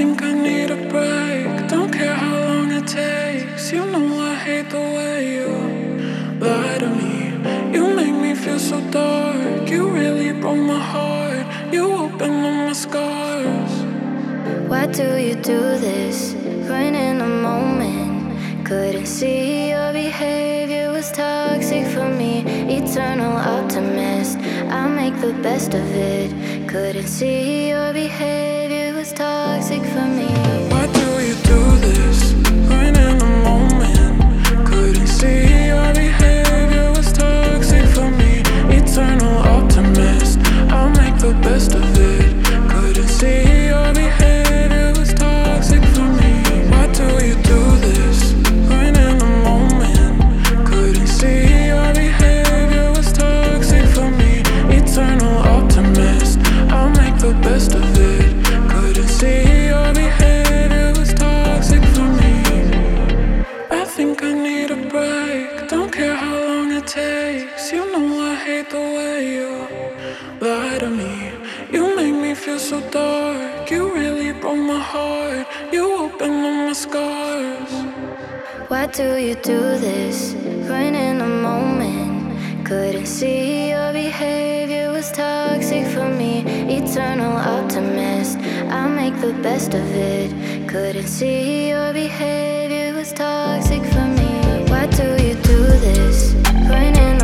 think I need a break. Don't care how long it takes. You know I hate the way you lie to me. You make me feel so dark. You really broke my heart. You opened up my scars. Why do you do this? When in a moment couldn't see your behavior was toxic for me. Eternal optimist, I make the best of it. Couldn't see your behavior was toxic for me. Why do you do this? When in a moment couldn't see your behavior was toxic for me. Eternal optimist, I'll make the best of it. Couldn't see your behavior was toxic for me. Why do you do this? When in a moment couldn't see your behavior was toxic for me. Eternal optimist, I'll make the best of it. Couldn't see your behavior was toxic for me. I think I need a break. Don't care how long it takes. You know I hate the way you lie to me. You make me feel so dark. You really broke my heart. You opened up my scars. Why do you do this? When in a moment couldn't see your behavior was toxic for me. Eternal optimist, I make the best of it. Couldn't see your behavior was toxic for me. Why do you do this? When in